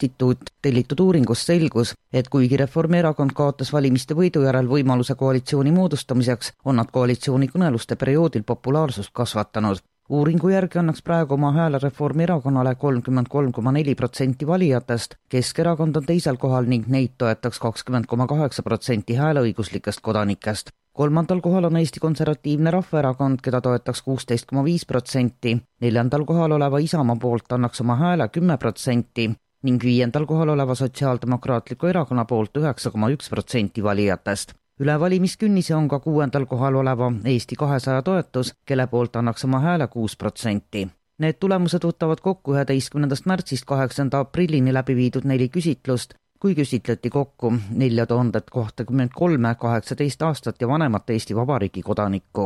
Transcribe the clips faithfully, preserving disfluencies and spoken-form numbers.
Instituut tellitud uuringust selgus, et kuigi Reformierakond kaotas valimiste võidu järel võimaluse koalitsiooni moodustamiseks, on nad koalitsiooni kõneluste perioodil populaarsust kasvatanud. Uuringu järgi annaks praegu oma hääle Reformierakonnale kolmkümmend kolm koma neli protsenti valijatest, Keskerakond on teisel kohal ning neid toetaks kakskümmend koma kaheksa protsenti hääleõiguslikest kodanikest. Kolmandal kohal on Eesti Konservatiivne Rahvaerakond, keda toetaks kuusteist koma viis protsenti, neljandal kohal oleva Isamaa poolt annaks oma hääle kümme protsenti ning viiendal kohal oleva Sotsiaaldemokraatliku erakonna poolt üheksa koma üks protsenti valijatest. Üle valimiskünnise on ka kuuendal kohal oleva Eesti kahesaja toetus, kelle poolt annaks oma hääle kuus protsenti. Need tulemused võtavad kokku üheteistkümnendast märtsist kaheksanda aprillini läbi viidud neli küsitlust, kui küsitleti kokku neli tuhat kakskümmend kolm kaheksateist aastat ja vanemat Eesti Vabariigi kodanikku.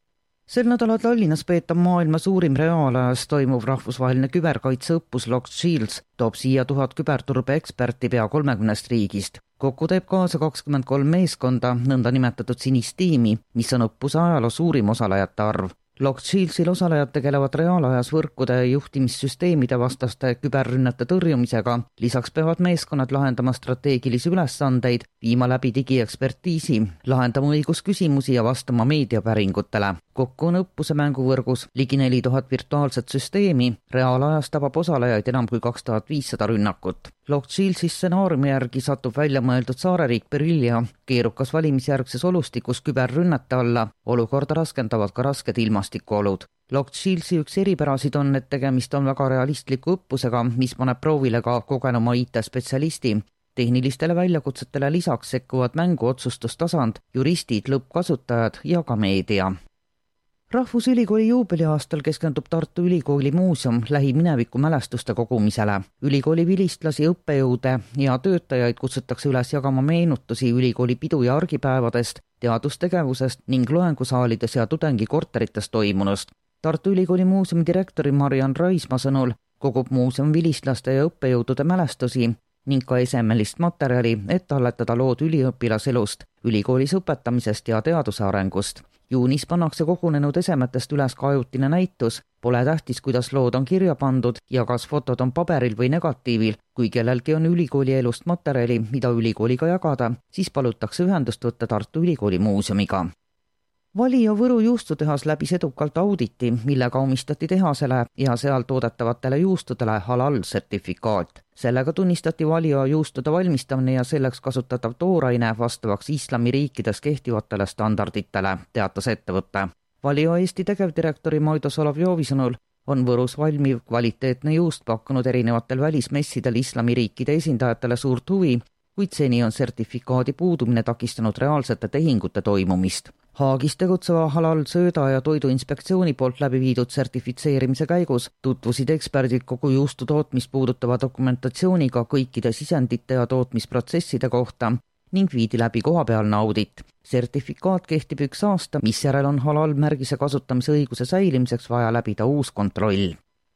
Sel nädalal Tallinnas peetav maailma suurim reaalajas toimuv rahvusvaheline küberkaitseõppus Locked Shields toob siia tuhat küberturbe eksperti pea kolmekümnest riigist. Kokku teeb kaasa kakskümmend kolm meeskonda, nõnda nimetatud sinist tiimi, mis on õppuse ajaloo suurim osalejate arv. Locked Shieldsil osalejad tegelevad reaalajas võrkude juhtimissüsteemide vastaste küberrünnete tõrjumisega. Lisaks peavad meeskonnad lahendama strateegilisi ülesandeid, viima läbi digiekspertiisi, lahendama õigusküsimusi ja vastama meediapäringutele. Kokku on õppuse mänguvõrgus ligi neli tuhat virtuaalset süsteemi, reaalajas tabab osalejaid enam kui kaks tuhat viissada rünnakut. Locked Shieldsi stsenaariumi järgi satub välja mõeldud saareriik Berillia keerukas valimisjärgses olustikus küberrünnete alla, olukorda raskendavad ka rasked ilmastikuolud. Locked Shieldsi üks eripärasid on, et tegemist on väga realistliku õppusega, mis paneb proovile ka kogenuma I T-spetsialisti. Tehnilistele väljakutsetele lisaks sekkuvad mängu otsustustasand, juristid, lõppkasutajad ja ka meedia. Rahvusülikooli juubeliaastal keskendub Tartu Ülikooli muuseum lähimineviku mälestuste kogumisele. Ülikooli vilistlasi, õppejõude ja töötajaid kutsutakse üles jagama meenutusi ülikooli pidu- ja argipäevadest, teadustegevusest ning loengusaalides ja tudengikorterites toimunust. Tartu Ülikooli muuseumi direktori Mariann Raisma sõnul kogub muuseum vilistlaste ja õppejõudude mälestusi ning ka esemelist materjali, et talletada lood üliõpilaselust, ülikoolis õpetamisest ja teaduse arengust. Juunis pannakse kogunenud esemetest üles ka ajutine näitus, pole tähtis, kuidas lood on kirja pandud ja kas fotod on paberil või negatiivil. Kui kellelgi on ülikooli elust materjali, mida ülikooliga jagada, siis palutakse ühendust võtta Tartu Ülikooli muuseumiga. Valio Võru juustutehas läbis edukalt auditi, millega omistati tehasele ja seal toodetavatele juustudele halal sertifikaat. Sellega tunnistati Valio juustude valmistamine ja selleks kasutatav tooraine vastavaks islamiriikides kehtivatele standarditele, teatas ettevõtte. Valio Eesti tegevdirektori Maido Solovjovi sõnul on Võrus valmiv kvaliteetne juust pakkunud erinevatel välismessidel islamiriikide esindajatele suurt huvi, kuid seni on sertifikaadi puudumine takistanud reaalsete tehingute toimumist. Haagis tegutseva halal sööda ja toiduinspektsiooni poolt läbi viidud sertifitseerimise käigus tutvusid eksperdid kogu juustu tootmist puudutava dokumentatsiooniga kõikide sisendite ja tootmisprotsesside kohta ning viidi läbi kohapealne audit. Sertifikaat kehtib üks aasta, mis järel on halal märgise kasutamise õiguse säilimiseks vaja läbida uus kontroll.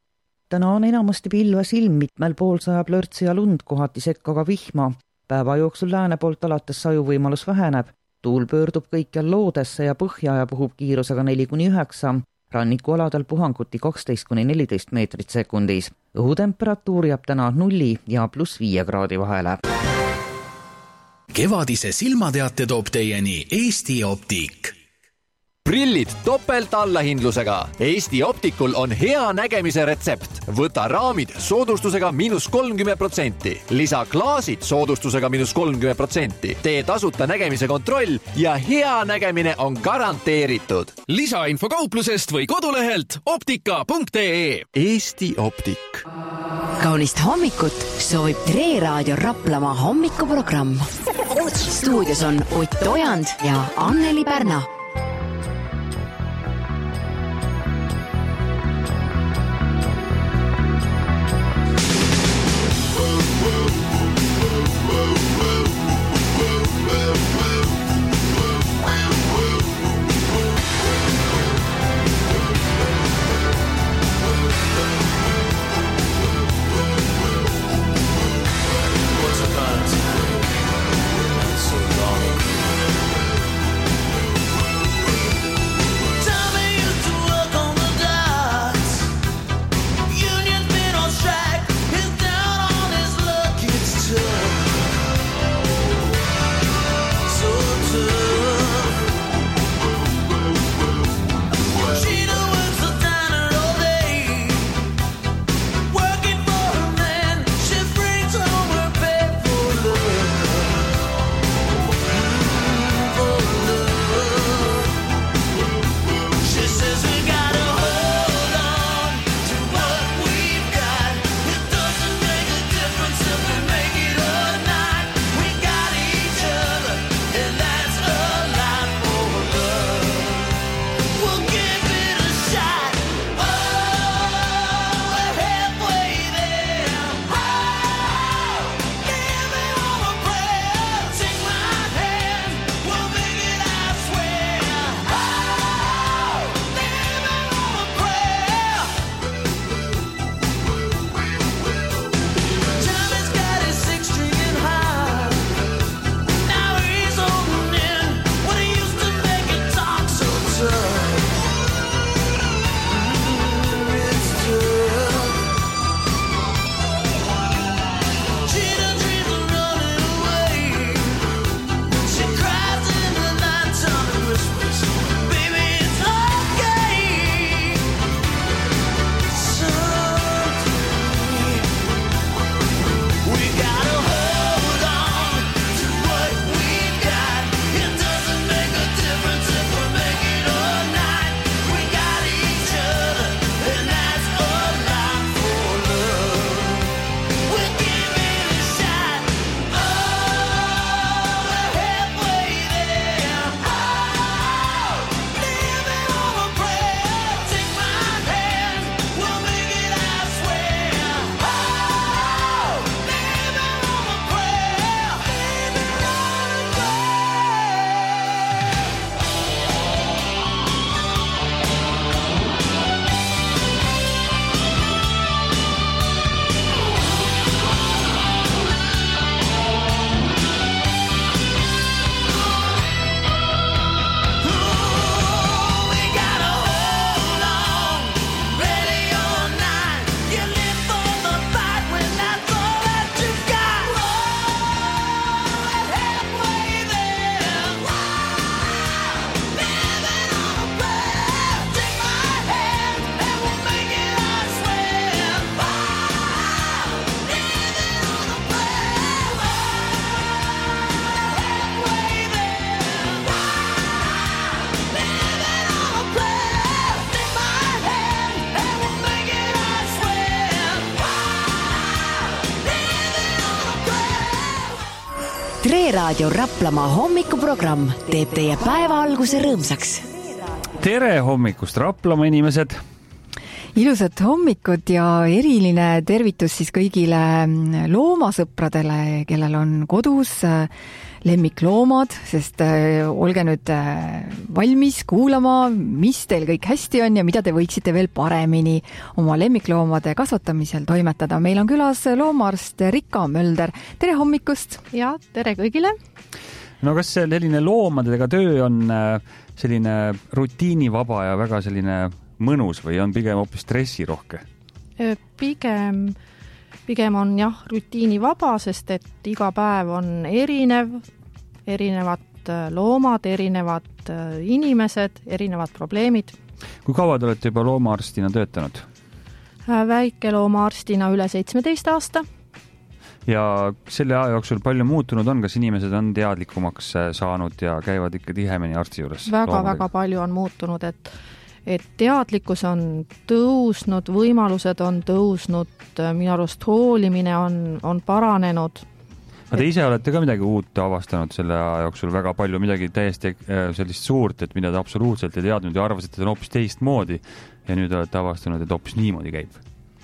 Täna on enamasti pilves ilm, mitmel pool sajab lörtsi ja lund, kohati sekka ka vihma. Päeva jooksul lääne poolt alates sajuvõimalus väheneb. Tuul pöördub kõikjal loodesse ja põhja ja puhub kiirusega neli kuni üheksa, rannikualadel puhanguti kaksteist kuni neliteist meetrit sekundis. Õhutemperatuur jääb täna nulli ja pluss viie kraadi vahele. Kevadise silmateate toob teieni Eesti Optik. Prillid topelt allahindlusega. Eesti Optikul on hea nägemise retsept. Võta raamid soodustusega miinus kolmkümmend protsenti. Lisa klaasid soodustusega miinus kolmkümmend protsenti. Tee tasuta nägemise kontroll ja hea nägemine on garanteeritud. Lisainfo kauplusest või kodulehelt optika punkt ee. Eesti Optik. Kaunist hommikut soovib Tre Raadio Raplamaa hommikuprogramm. Stuudios on Ott Ojand ja Anneli Pärna. So long. Tre Raadio Raplamaa hommikuprogramm teeb teie päeva alguse rõõmsaks. Tere hommikust, Raplamaa inimesed! Ilusat hommikut ja eriline tervitus siis kõigile loomasõpradele, kellel on kodus lemmikloomad, sest olge nüüd valmis kuulama, mis teil kõik hästi on ja mida te võiksite veel paremini oma lemmikloomade kasvatamisel toimetada. Meil on külas loomaarst Rika Mölder. Tere hommikust! Ja tere kõigile! No kas selline loomadega töö on selline rutiinivaba ja väga selline mõnus või on pigem hoopis stressirohke? Pigem, pigem on jah, rutiinivaba, sest et iga päev on erinev, erinevad loomad, erinevad inimesed, erinevad probleemid. Kui kaua te olete juba loomaarstina töötanud? Väikeloomarstina üle seitsmeteist aasta. Ja selle aja jooksul palju muutunud on, kas inimesed on teadlikumaks saanud ja käivad ikka tihemini arsti juures? Väga, väga palju on muutunud, et et teadlikkus on tõusnud, võimalused on tõusnud, minu arust hoolimine on, on paranenud. Aga te ise olete ka midagi uut avastanud selle aja jooksul, väga palju midagi täiesti sellist suurt, et mida te absoluutselt ei teadnud ja arvasite, et on hoopis teistmoodi ja nüüd olete avastanud, et hoopis niimoodi käib?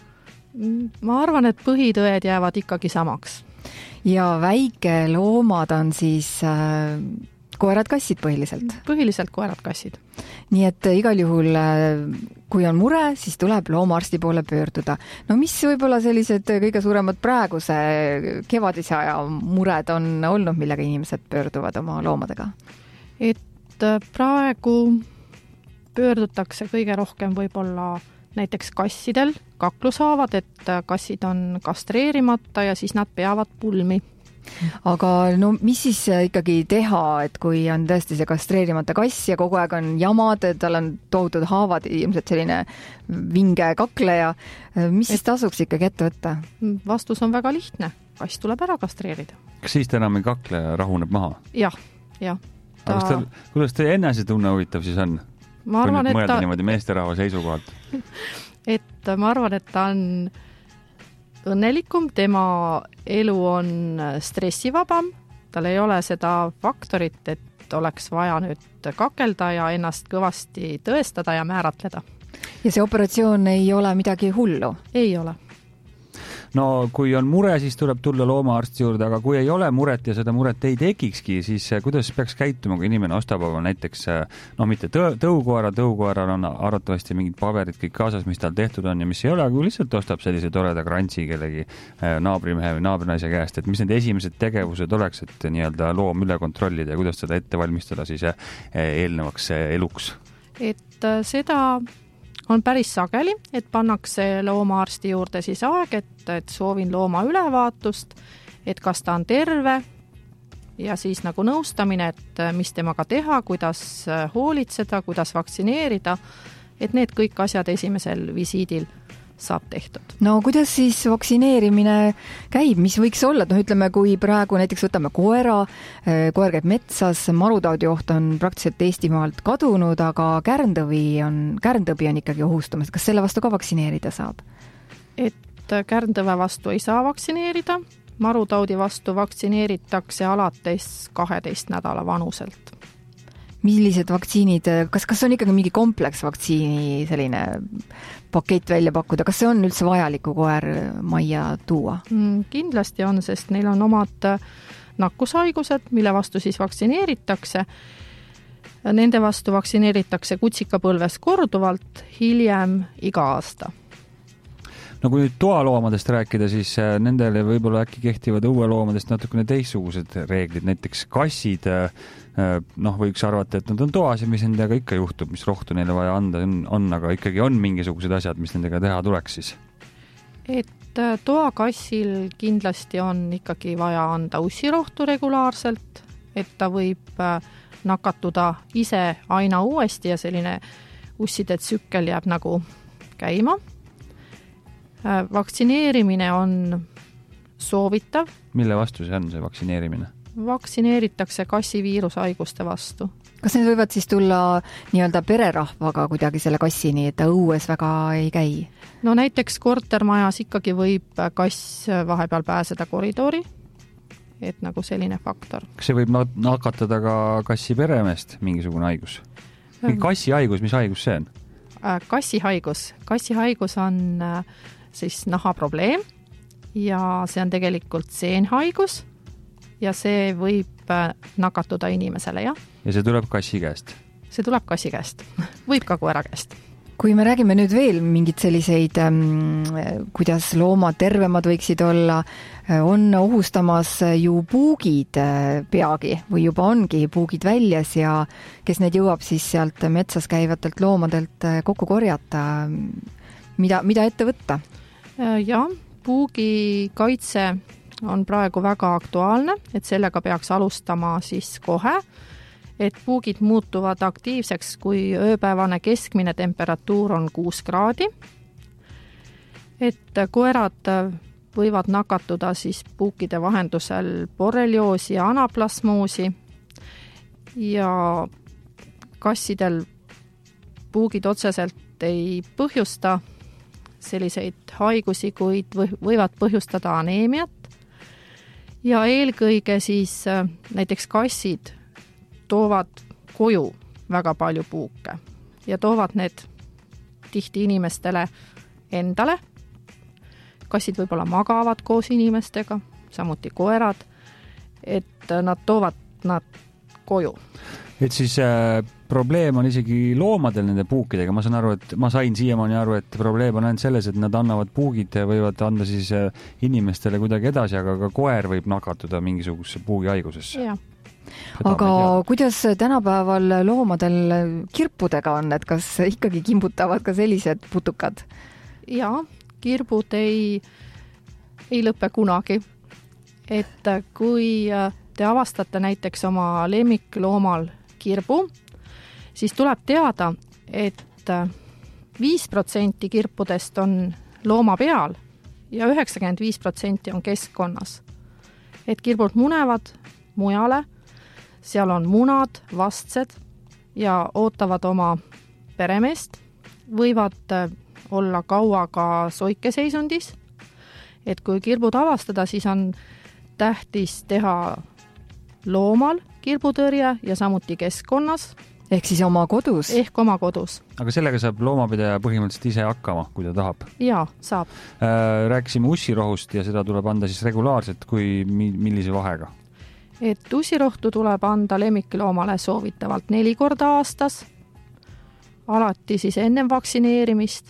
Ma arvan, et põhitõed jäävad ikkagi samaks. Ja väikeloomad on siis äh, koerad-kassid põhiliselt? Põhiliselt koerad-kassid. Nii et igal juhul, kui on mure, siis tuleb loomaarsti poole pöörduda. No mis võib-olla sellised kõige suuremad praeguse kevadise aja mured on olnud, millega inimesed pöörduvad oma loomadega? Et praegu pöördutakse kõige rohkem võib-olla näiteks kassidel kaklushaavad, et kassid on kastreerimata ja siis nad peavad pulmi. Aga no mis siis ikkagi teha, et kui on tõesti see kastreerimata kass ja kogu aeg on jamad, tal on tohutud haavad, ilmselt selline vinge kakleja, mis siis tasuks ikkagi ette võtta? Vastus on väga lihtne. Kass tuleb ära kastreerida. Kas siis ta enam ei kakle ja rahuneb maha? Jah, jah. Ta... Ta... Kuidas teie ennesetunne huvitav siis on? Ma arvan, kui nüüd mõelda ta... niimoodi meesterahva seisukohalt. Et ma arvan, et ta on õnnelikum, tema elu on stressivabam, tal ei ole seda faktorit, et oleks vaja nüüd kakelda ja ennast kõvasti tõestada ja määratleda. Ja see operatsioon ei ole midagi hullu? Ei ole. No kui on mure, siis tuleb tulla loomaarsti juurde, aga kui ei ole muret ja seda muret ei tekikski, siis kuidas peaks käituma, kui inimene ostab oma näiteks, no mitte tõukoera, tõukoeral on arvatavasti mingid paberid kõik kaasas, mis tal tehtud on ja mis ei ole, kui lihtsalt ostab sellise toreda krantsi kellegi naabrimehe või naabrinaise käest, et mis need esimesed tegevused oleks, et nii-öelda loom üle kontrollida ja kuidas seda ette valmistada siis eelnevaks eluks? Et seda on päris sageli, et pannakse loomaarsti juurde siis aeg, et, et soovin looma ülevaatust, et kas ta on terve ja siis nagu nõustamine, et mis temaga teha, kuidas hoolitseda, kuidas vaktsineerida, et need kõik asjad esimesel visiidil saab tehtud. No kuidas siis vaktsineerimine käib, mis võiks olla? No ütleme, kui praegu näiteks võtame koera, koer käib metsas, marutaudioht on praktiliselt Eestimaalt kadunud, aga kärntõbi on, kärntõbi on ikkagi ohustumas. Kas selle vastu ka vaktsineerida saab? Et kärntõve vastu ei saa vaktsineerida, marutaudi vastu vaktsineeritakse alates kaheteist nädala vanuselt. Millised vaktsiinid, kas, kas on ikkagi mingi kompleksvaktsiini selline pakett välja pakkuda, kas see on üldse vajaliku koer majja tuua? Kindlasti on, sest neil on omad nakkushaigused, mille vastu siis vaktsineeritakse. Nende vastu vaktsineeritakse kutsikapõlves korduvalt, hiljem iga aasta. No kui nüüd toaloomadest rääkida, siis nendele võib-olla äkki kehtivad õueloomadest natukene teistsugused reeglid, näiteks kassid, noh, võiks arvata, et nad on toas ja mis nendega ikka juhtub, mis rohtu neile vaja anda on, on, aga ikkagi on mingisugused asjad, mis nendega teha tuleks siis? Et toakassil kindlasti on ikkagi vaja anda ussirohtu regulaarselt, et ta võib nakatuda ise aina uuesti ja selline usside tsükkel jääb nagu käima. Vaktsineerimine on soovitav. Mille vastu see on, see vaktsineerimine? Vaktsineeritakse kassi viirushaiguste vastu. Kas need võivad siis tulla nii-öelda pererahvaga kuidagi selle kassini, et ta õues väga ei käi? No näiteks kortermajas ikkagi võib kass vahepeal pääseda koridori et nagu selline faktor. Kas see võib nakatada ka kassi peremeest mingisugune haigus? Kassi haigus, mis haigus see on? Kassi haigus. Kassi haigus on siis nahaprobleem ja see on tegelikult seenhaigus ja see võib nakatuda inimesele, jah. Ja see tuleb kassi käest? See tuleb kassi käest. Võib ka koera käest. Kui me räägime nüüd veel mingid selliseid, kuidas loomad tervemad võiksid olla, on ohustamas ju puugid peagi või juba ongi puugid väljas ja kes need jõuab siis sealt metsas käivatelt loomadelt kokku korjata, mida, mida ette võtta? Ja, puugi kaitse on praegu väga aktuaalne, et sellega peaks alustama siis kohe, et puugid muutuvad aktiivseks, kui ööpäevane keskmine temperatuur on kuus kraadi. Et koerad võivad nakatuda siis puukide vahendusel borrelioosi ja anaplasmoosi ja kassidel puugid otseselt ei põhjusta selliseid haigusi, kuid võivad põhjustada aneemiat ja eelkõige siis näiteks kassid toovad koju väga palju puuke ja toovad need tihti inimestele endale. Kassid võib-olla magavad koos inimestega, samuti koerad, et nad toovad nad koju. Et siis äh, probleem on isegi loomadel nende puukidega. Ma saan aru, et ma sain siiamaani aru, et probleem on ainult selles, et nad annavad puugid ja võivad anda siis äh, inimestele kuidagi edasi, aga ka koer võib nakatuda mingisugusesse puugihaigusesse. Jah. Aga kuidas tänapäeval loomadel kirpudega on, et kas ikkagi kimbutavad ka sellised putukad? Jaa, kirbud ei, ei lõpe kunagi. Et kui te avastate näiteks oma lemmikloomal kirbu, siis tuleb teada, et viis protsenti kirpudest on looma peal ja üheksakümmend viis protsenti on keskkonnas. Et kirbud munevad mujale, seal on munad, vastsed ja ootavad oma peremeest, võivad olla kaua ka soikeseisundis. Et kui kirbud avastada, siis on tähtis teha loomal kirbutõrje ja samuti keskkonnas. Ehk siis oma kodus? Ehk oma kodus. Aga sellega saab loomapidaja põhimõtteliselt ise hakkama, kui ta tahab? Jaa, saab. Rääkisime ussirohust ja seda tuleb anda siis regulaarselt, kui millise vahega? Et ussirohtu tuleb anda lemmikloomale soovitavalt neli korda aastas, alati siis ennem vaktsineerimist.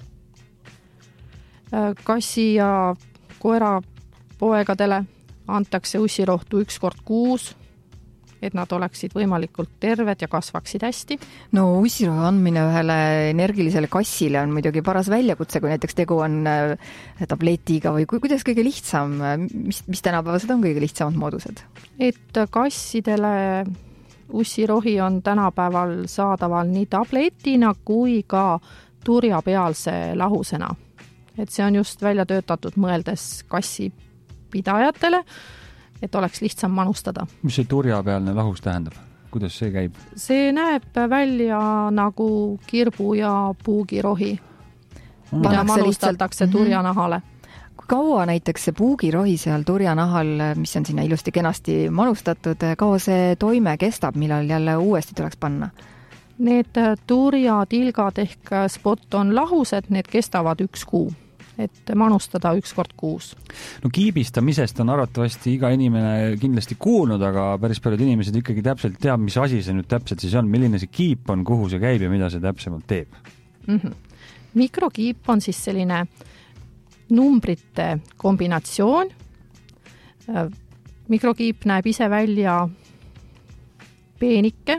Kassi ja koera poegadele antakse ussirohtu üks kord kuus, et nad oleksid võimalikult terved ja kasvaksid hästi. No ussirohu andmine ühele energilisele kassile on muidugi paras väljakutse, kui näiteks tegu on tabletiga või kuidas kõige lihtsam, mis, mis tänapäevased on kõige lihtsamad moodused? Et kassidele ussirohi on tänapäeval saadaval nii tabletina kui ka turjapealse lahusena. Et see on just välja töötatud mõeldes kassi pidajatele, et oleks lihtsam manustada. Mis see turjapealne lahus tähendab? Kuidas see käib? See näeb välja nagu kirbu ja puugirohi, mm. mida manustatakse lihtsalt turjanahale. Kui kaua näiteks see puugirohi seal turjanahal, mis on sinna ilusti kenasti manustatud, kaua see toime kestab, millal jälle uuesti tuleks panna? Need turjatilgad ehk spot on lahused, need kestavad üks kuu. Et manustada üks kord kuus. No kiibistamisest on arvatavasti iga inimene kindlasti kuulnud, aga päris paljud inimesed ikkagi täpselt teab, mis asi see nüüd täpselt siis on, milline see kiip on, kuhu see käib ja mida see täpsemalt teeb. Mm-hmm. Mikrokiip on siis selline numbrite kombinatsioon. Mikrokiip näeb ise välja peenike,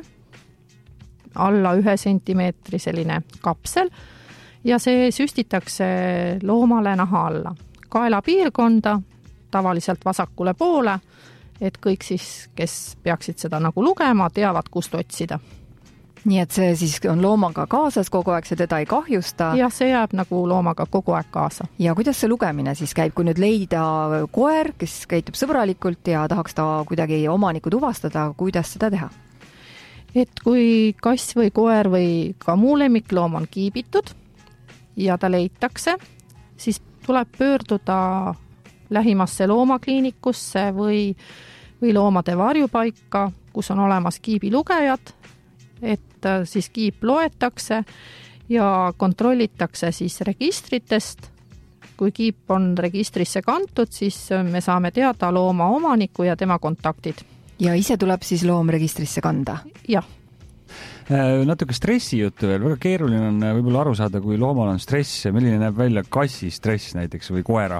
alla ühe sentimeetri selline kapsel, ja see süstitakse loomale naha alla. Kaela piirkonda, tavaliselt vasakule poole, et kõik siis, kes peaksid seda nagu lugema, teavad, kust otsida. Nii et see siis on loomaga kaasas kogu aeg, see teda ei kahjusta? Jah, see jääb nagu loomaga kogu aeg kaasa. Ja kuidas see lugemine siis käib, kui nüüd leida koer, kes käitub sõbralikult ja tahaks ta kuidagi omaniku tuvastada, kuidas seda teha? Et kui kass või koer või ka muu lemmikloom on kiibitud, ja ta leitakse, siis tuleb pöörduda lähimasse loomakliinikusse või või loomade varjupaika, kus on olemas kiibilugejad, et siis kiip loetakse ja kontrollitakse siis registritest. Kui kiip on registrisse kantud, siis me saame teada looma omaniku ja tema kontaktid. Ja ise tuleb siis loom registrisse kanda? Jah. Natuke stressi juttu veel, väga keeruline on võib-olla aru saada, kui loomal on stress, milline näeb välja kassi stress näiteks või koera?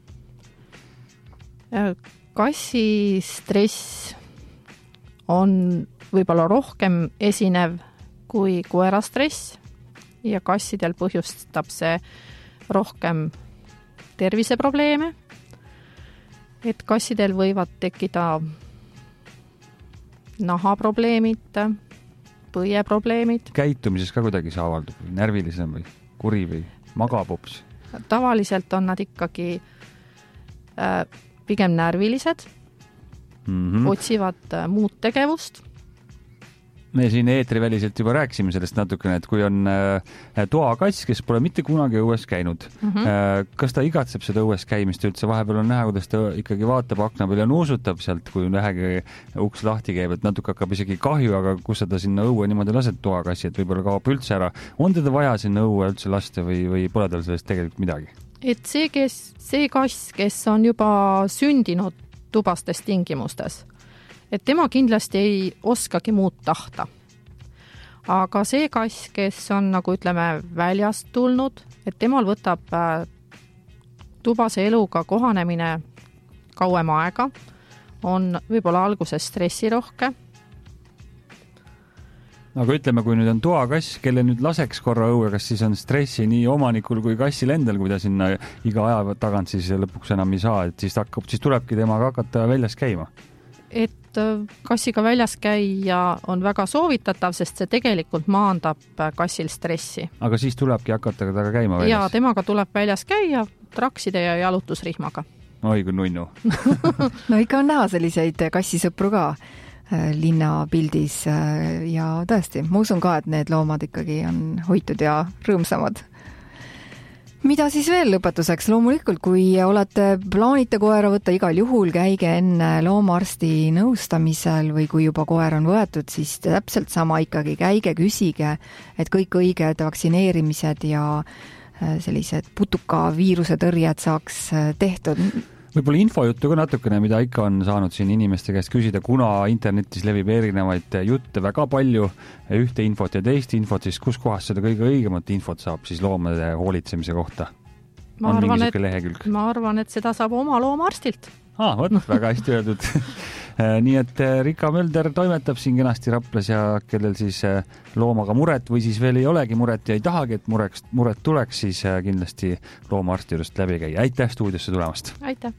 Kassi stress on võib-olla rohkem esinev kui koera stress ja kassidel põhjustab see rohkem terviseprobleeme, et kassidel võivad tekkida nahaprobleemid, põieprobleemid. Käitumises ka kuidagi see avaldub, närvilisem või kuri või magapups? Tavaliselt on nad ikkagi äh, pigem närvilised, mm-hmm. otsivad äh, muud tegevust. Me siin eetriväliselt juba rääkisime sellest natukene, et kui on äh, toakass, kes pole mitte kunagi õues käinud, mm-hmm. äh, kas ta igatseb seda õues käimist üldse? Vahepeal on näha, kuidas ta ikkagi vaatab akna peal ja nuusutab sealt, kui vähegi uks lahti käib, et natuke hakkab isegi kahju, aga kus sa ta sinna õue niimoodi lased toakassi, et võib-olla kaob üldse ära. On teda vaja sinna õue üldse lasta või, või pole tal sellest tegelikult midagi? Et see, kes, see kass, kes on juba sündinud tubastes tingimustes, et tema kindlasti ei oskagi muud tahta. Aga see kass, kes on nagu ütleme väljast tulnud, et temal võtab tubase eluga kohanemine kauem aega, on võib-olla alguses stressirohke. Aga ütleme, kui nüüd on toakass, kelle nüüd laseks korra õue, kas siis on stressi nii omanikul kui kassil endal, kui ta sinna iga aja tagant siis lõpuks enam ei saa, et siis, hakkab, siis tulebki temaga hakata väljas käima? Et kassiga väljas käia on väga soovitatav, sest see tegelikult maandab kassil stressi. Aga siis tulebki hakata taga käima väljas? Ja temaga tuleb väljas käia trakside ja jalutusrihmaga. Oi, kui nunnu. No ikka on näha selliseid kassisõpru ka linnapildis ja tõesti, ma usun ka, et need loomad ikkagi on hoitud ja rõõmsamad. Mida siis veel lõpetuseks? Loomulikult, kui olete plaanite koera võtta, igal juhul käige enne loomaarsti nõustamisel või kui juba koer on võetud, siis täpselt sama ikkagi käige, küsige, et kõik õiged vaktsineerimised ja sellised putuka viiruse tõrjed saaks tehtud. Võib-olla infojuttu ka natukene, mida ikka on saanud siin inimeste käest küsida, kuna internetis levib erinevaid jutte väga palju, ühte infot ja teist infot, siis kus kohas seda kõige õigemat infot saab siis loomade hoolitsemise kohta? Ma arvan, et, ma arvan, et seda saab oma loomaarstilt. Ah, võt, väga hästi öeldud. Nii et Rika Mölder toimetab siin kenasti Raplas ja kellel siis loomaga muret või siis veel ei olegi muret ja ei tahagi, et mureks, muret tuleks, siis kindlasti loomaarsti juurest läbi käia. Aitäh stuudiosse tulemast! Aitäh!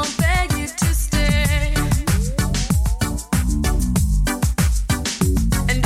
And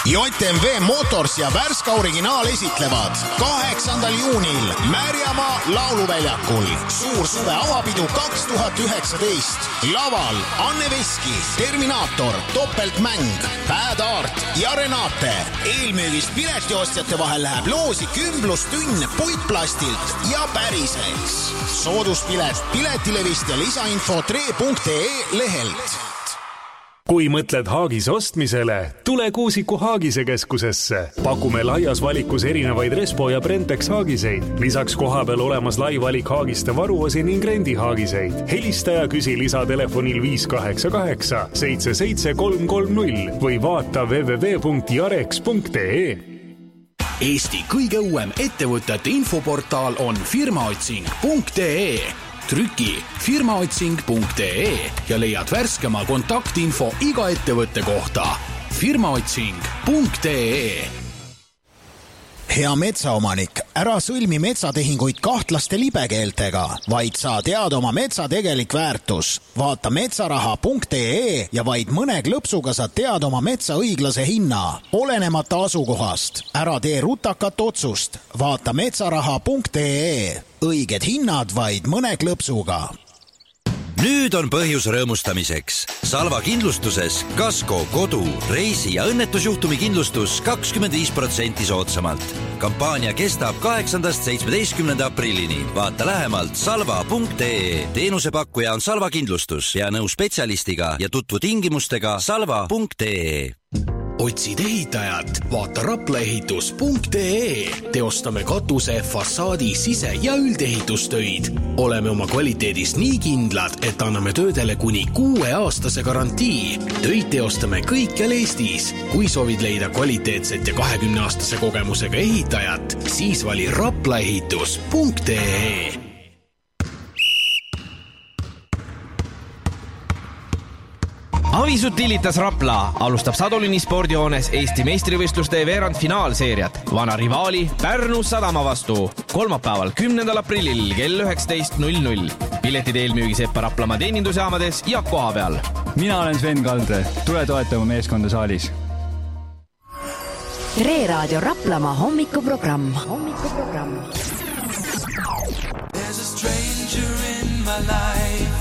J M V Motors ja Värska Originaal esitlevad kaheksandal juunil Märjamaa lauluväljakul suur suve avapidu kaks tuhat üheksateist. Laval Anne Veski, Terminaator, Topeltmäng, Bad Art ja Renate. Eelmüügist piletiostjate vahel läheb loosi kümblustunn puitplastilt ja päriseks. Sooduspilet Piletilevist ja lisainfo tre punkt ee lehelt. Kui mõtled Haagis ostmisele, tule Kuusiku Haagise keskusesse. Pakume laias valikus erinevaid Respo ja Brentex haagiseid. Lisaks koha peal olemas lai valik haagiste varuosi ning rendi haagiseid. Helista ja küsi lisatelefonil viis kaheksa kaheksa seitse seitse kolm kolm null või vaata w w w punkt jarex punkt ee. Eesti kõige uuem ettevõtete infoportaal on firmaotsing punkt ee. Trüki firmaotsing punkt ee ja leiad värskema kontaktinfo iga ettevõtte kohta. firmaotsing punkt ee. Hea metsaomanik, ära sõlmi metsatehinguid kahtlaste libekeeltega, vaid saa teada oma metsa tegelik väärtus. Vaata metsaraha punkt ee ja vaid mõne klõpsuga saad teada oma metsa õiglase hinna. Olenemata asukohast, ära tee rutakat otsust. Vaata metsaraha punkt ee. Õiged hinnad vaid mõne klõpsuga. Nüüd on põhjus rõõmustamiseks. Salva kindlustuses Kasko, kodu, reisi ja õnnetusjuhtumi kindlustus kakskümmend viis protsenti soodsamalt. Kampaania kestab kaheksandast seitsmeteistkümnenda aprillini. Vaata lähemalt salva punkt ee. Teenusepakkuja on Salva kindlustus ja nõu spetsialistiga ja tutvu tingimustega salva punkt ee. Otsid ehitajat, vaata raplaehitus punkt ee. Teostame katuse, fassaadi, sise- ja üldehitustöid. Oleme oma kvaliteedis nii kindlad, et anname töödele kuni kuue aastase garantii. Töid teostame kõikjal Eestis. Kui soovid leida kvaliteetset ja kahekümne aastase kogemusega ehitajat, siis vali raplaehitus punkt ee. Avisutilitas Rapla alustab Sadolini spordijoones Eesti meistrivõistluste veerandfinaalseeriat vana rivaali Pärnu Sadama vastu kolmapäeval kümnendal aprillil kell üheksateist null null. Piletid eelmüügi Seppa Raplamaa teenindusjaamades ja koha peal. Mina olen Sven Kaldre. Tule toetama meeskonda saalis. Tre Raadio Raplamaa hommikuprogramm. Hommikuprogramm. There's a stranger in my life.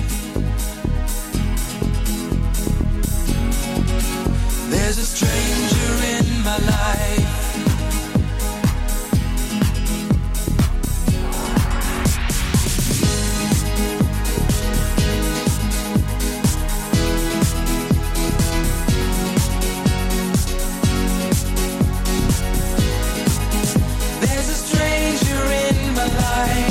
There's a stranger in my life. There's a stranger in my life.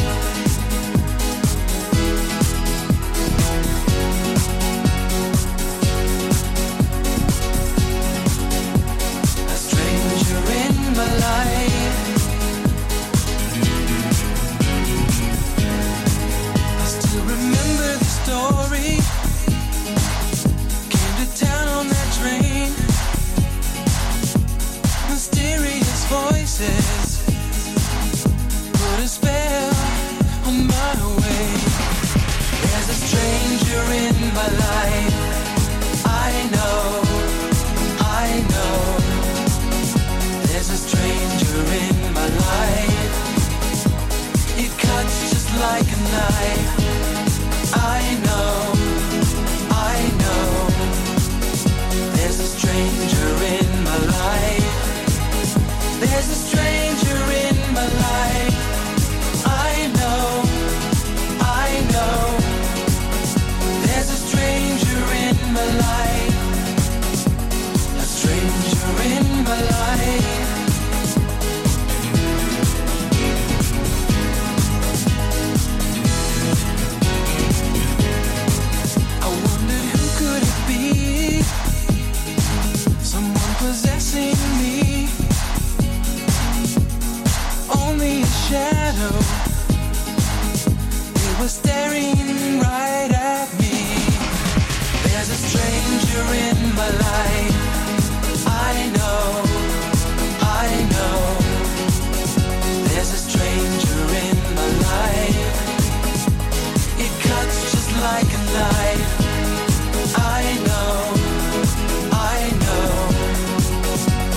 Put a spell on my way. There's a stranger in my life. I know, I know. There's a stranger in my life. It cuts just like a knife. I know, I know. There's a stranger in my life. There's a stranger in my life. I know, I know. There's a stranger in my life. A stranger in my life. I wondered who could it be? Someone possessing me. Only a shadow. They were staring right at me. There's a stranger in my life. I know, I know. There's a stranger in my life. It cuts just like a knife. I know, I know.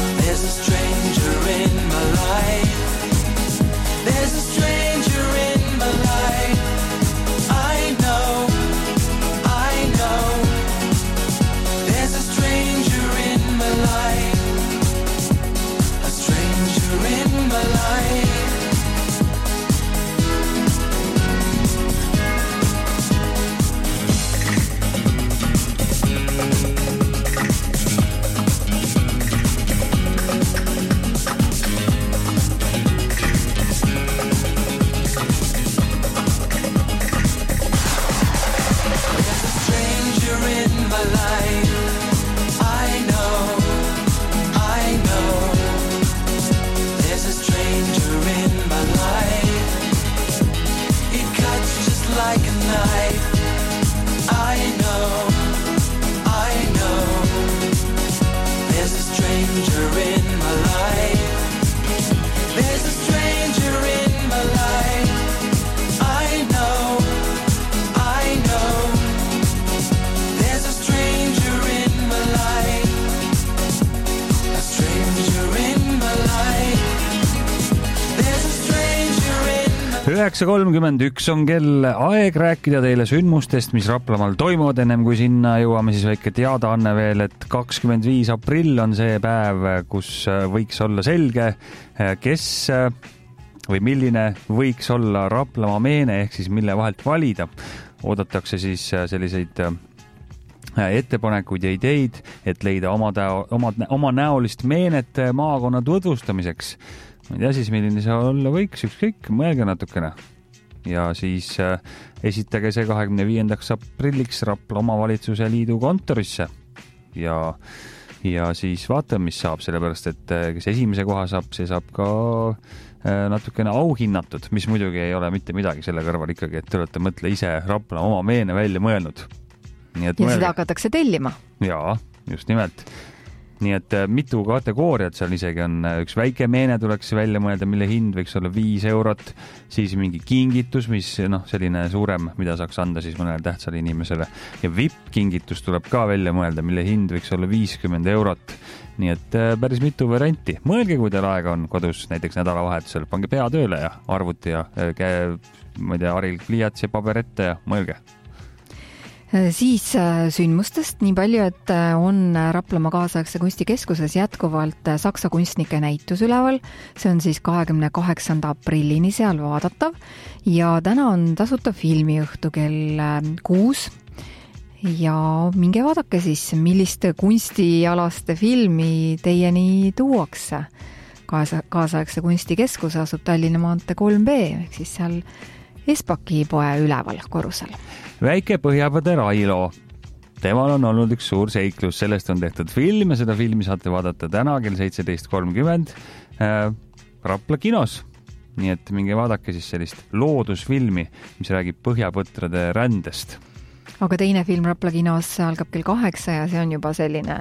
üheksa kolmkümmend üks on kell, aeg rääkida teile sündmustest, mis Raplamaal toimuvad. Ennem kui sinna jõuame, siis väike teadaanne veel, et kakskümmend viis aprill on see päev, kus võiks olla selge, kes või milline võiks olla Raplamaa meene, ehk siis mille vahelt valida. Oodatakse siis selliseid ettepanekuid ja ideid, et leida oma, oma, oma näolist meenet maakonna tutvustamiseks. Ma ei tea siis, milline see olla võiks, ükskõik, mõelge natukene. Ja siis äh, esitage see kahekümne viiendaks aprilliks Rapla omavalitsuse liidu kontorisse. Ja, ja siis vaatame, mis saab, sellepärast, et kes esimese koha saab, see saab ka äh, natukene auhinnatud, mis muidugi ei ole mitte midagi selle kõrval ikkagi, et te olete mõtle ise Rapla oma meene välja mõelnud. Nii et ja mõelge. Seda hakatakse tellima. Jaa, just nimelt. Nii et mitu kategooriat seal isegi on. Üks väike meene tuleks välja mõelda, mille hind võiks olla viis eurot, siis mingi kingitus, mis noh, selline suurem, mida saaks anda siis mõnele tähtsale inimesele. Ja V I P-kingitus tuleb ka välja mõelda, mille hind võiks olla viiskümmend eurot. Nii et päris mitu varianti. Mõelge, kui teil aega on kodus, näiteks nädalavahetusel, pange pea tööle ja arvuti ja käe, ma ei tea, Aril pliiats ja paber ette ja mõelge. Siis sündmustest nii palju, et on Raplamaa kaasaegse kunstikeskuses jätkuvalt saksa kunstnike näitus üleval. See on siis kahekümne kaheksanda aprillini seal vaadatav ja täna on tasuta filmiõhtu kell kuus. Ja minge vaadake siis, millist kunstialaste filmi teieni tuuakse. Kaasa, kaasaegse kunstikeskuse asub Tallinna maantee kolm B, ehk siis seal Espaki poe üleval korrusel. Väike Põhjapõde Railo. Temal on olnud üks suur seiklus, sellest on tehtud film ja seda filmi saate vaadata täna kell seitseteist kolmkümmend äh, Rapla kinos. Nii et minge vaadake siis sellist loodusfilmi, mis räägib Põhjapõtrade rändest. Aga teine film Rapla kinos algab kell kaheksa ja see on juba selline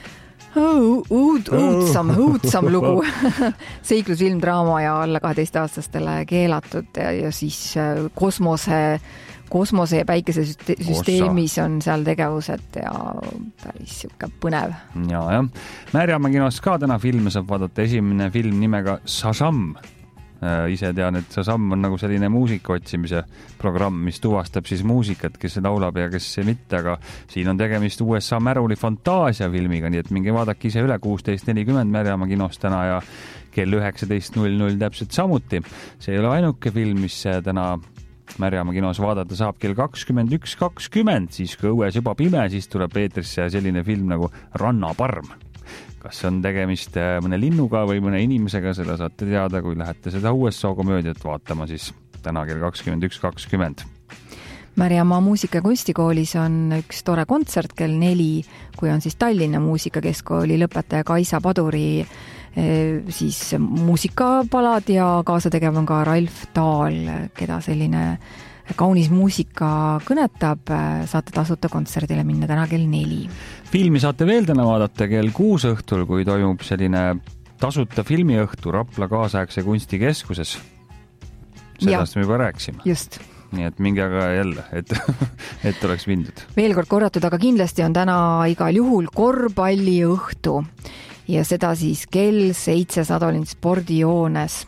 Uud, uudsam, uudsam lugu. Seiklusfilm, draama ja alla kaheteist-aastastele keelatud ja, ja siis kosmose, kosmose ja päikesesüsteemis on seal tegevused ja päris siuke põnev. Ja, ja. Märjamäe kinos ka täna filme saab vaadata. Esimene film nimega Shazam. Ise tean, et Shazam on nagu selline muusika otsimise programm, mis tuvastab siis muusikat, kes laulab ja kes mitte, aga siin on tegemist U S A Märuli Fantaasia filmiga, nii et minge vaadake ise üle kuusteist nelikümmend Märjamäe kinos täna ja kell üheksateist null null täpselt samuti. See ei ole ainuke film, mis täna Märjamäe kinos vaadata saab kell kakskümmend üks kakskümmend, siis kui õues juba pime, siis tuleb Eetrisse selline film nagu Rannaparm. Kas on tegemist mõne linnuga või mõne inimesega, seda saate teada, kui lähete seda U S A komöödiat vaatama siis täna kell kakskümmend üks kakskümmend. Märjamaa muusika- ja kunstikoolis on üks tore kontsert kell neli, kui on siis Tallinna muusikakeskkooli lõpetaja Kaisa Paduri siis muusikapalad ja kaasategev on ka Ralf Taal, keda selline kaunis muusika kõnetab, saate tasuta kontserdile minna täna kell neli. Filmi saate veel täna vaadata kell kuus õhtul, kui toimub selline tasuta filmiõhtu Rapla kaasaegse kunstikeskuses. Sellest ja, me juba rääksime. Just. Nii et minge aga jälle, et, et oleks mindud. Veel kord korratud, aga kindlasti on täna igal juhul korvpalliõhtu ja seda siis kell seitse Sadolin spordijoones.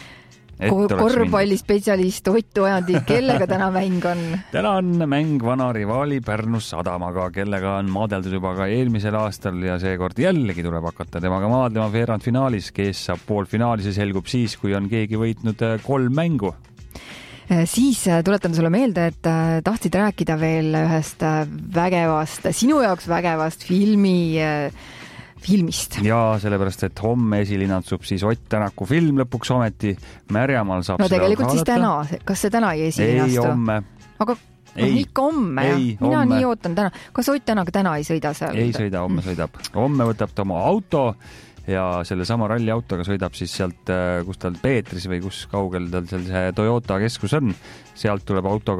Korvpallispetsialist Ott Ojandi, kellega täna mäng on? Täna on mäng vana rivaali Pärnu Sadamaga, kellega on maadeldud juba ka eelmisel aastal ja seekord jällegi tuleb hakata temaga maadlema veerandfinaalis, kes saab poolfinaalis ja selgub siis, kui on keegi võitnud kolm mängu. Siis tuletan sulle meelde, et tahtsid rääkida veel ühest vägevast, sinu jaoks vägevast filmi filmist. Ja sellepärast, et homme esilinatsub siis Ott Tänaku film lõpuks ometi. Märjamaal saab no tegelikult siis täna, kas see täna ei esilinastu? Ei, homme. Aga no, ikka homme, jah. Mina homme. Nii ootan täna. Kas Ott Tänak täna ei sõida seal? Ei sõida, homme mm. sõidab. Homme võtab ta oma auto ja selle sama ralliautoga sõidab siis sealt, kus tal Peetris või kus kaugel tal seal see Toyota keskus on. Sealt tuleb autoga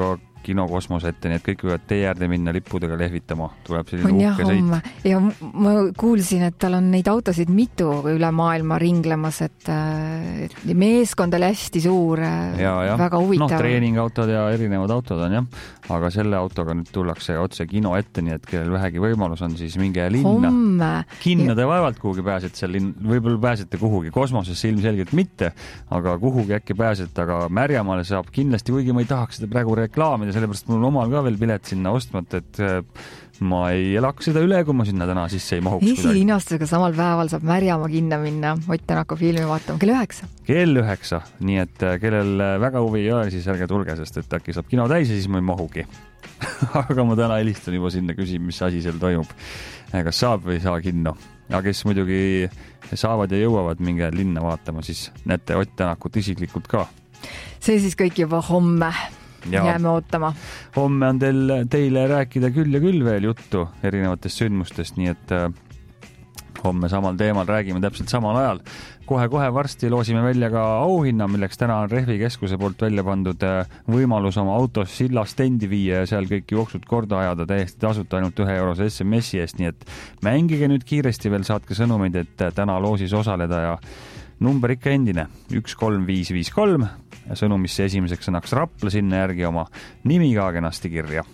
kino kosmose ette, nii et kõik võivad tee äärde minna lippudega lehvitama, tuleb selline on jah, uhke homme. sõit. Ja ma kuulsin, et tal on neid autosid mitu üle maailma ringlemas, et, et meeskond oli hästi suur, ja, ja. väga huvitav. Noh, treeningautod ja erinevad autod on jah, aga selle autoga nüüd tullakse otse kino ette, nii et kellel vähegi võimalus on, siis minge linna. Homme. Kinna te vaevalt kuhugi pääsete seal linn, võib-olla pääsete kuhugi, kosmosesse ilmselgelt mitte, aga kuhugi äkki pääsete, aga Märjamaale saab kindlasti, kuigi ma ei tahaks seda praegu reklaamida, sellepärast mul on omal ka veel pilet sinna ostmata, et ma ei elaks seda üle, kui ma sinna täna sisse ei mahuks. Esilinastusega samal päeval saab Märjamaa kinno minna Ott Tänaku filmi vaatama kell üheksa. Kell üheksa, nii et kellel väga huvi ei ole, siis ärge tulge, sest et äkki saab kino täis ja siis ma ei mahugi. Aga ma täna helistan juba sinna, küsin, mis asi seal toimub. Kas saab või ei saa kinno. Ja kes muidugi saavad ja jõuavad minge linna vaatama, siis näete Ott Tänakut isiklikult ka. See siis kõik juba homme. Ja. Jääme ootama. Homme on teil, teile rääkida küll ja küll veel juttu erinevatest sündmustest, nii et homme samal teemal räägime täpselt samal ajal. Kohe-kohe varsti loosime välja ka auhinna, milleks täna on Rehvi keskuse poolt välja pandud võimalus oma autos silla stendi viia ja seal kõik jooksud korda ajada täiesti tasuta ainult ühe eurose S M S-i eest, nii et mängige nüüd kiiresti veel, saatke sõnumeid, et täna loosis osaleda ja number ikka endine üks kolm viis viis kolm ja sõnumisse esimeseks sõnaks Rapla, sinna järgi oma nimi ka kenasti kirja.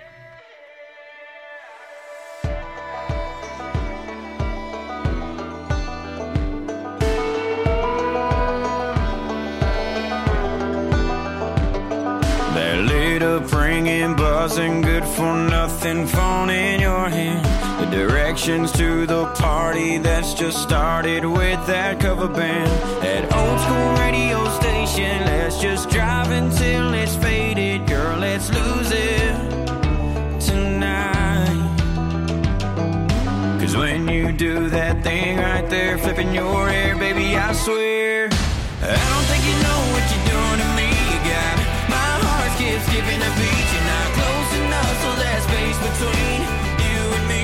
They're lit up ringing, buzzing, good for nothing, phone in your hand. The directions to the party that's just started with that cover band. That old school radio station, let's just drive until it's faded. Girl, let's lose it tonight. Cause when you do that thing right there, flipping your hair, baby, I swear I don't think you know what you're doing to me. You got my heart skips skipping a beat. You're not close enough, so there's space between you and me.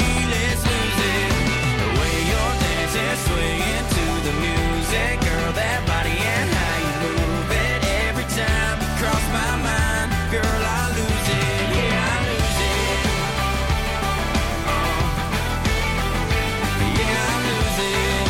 Swinging to the music, girl, that body and how you move it. Every time you cross my mind, girl, I lose it, yeah, I lose it. Oh. Yeah, I lose it.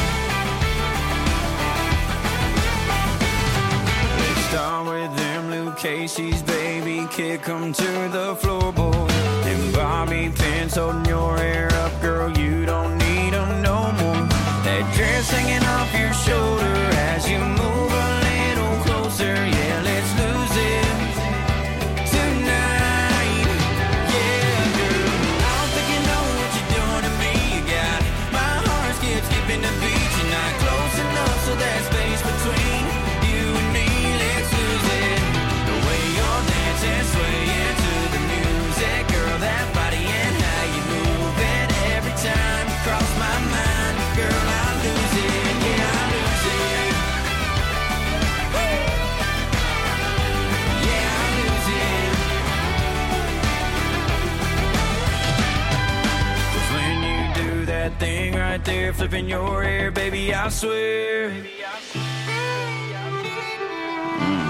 Let's start with them Luke Casey's, baby, kick them to the floorboard. Them bobby pins holding your hair up, girl, you don't need them no more. That dress hanging off your shoulder as you move a little closer. Yeah, let's lose it tonight. Yeah, girl, I don't think you know what you're doing to me. You got my heart skips skipping the beat. You're not close enough, so there's space between you and me. Let's lose it. The way you're dancing, swaying to the music, girl, that body and how you move it. Every time you cross my mind, girl, I lose it, yeah, I lose it. Woo! Yeah, I lose it. Cause when you do that thing right there, flipping your hair, baby, I swear. Mm.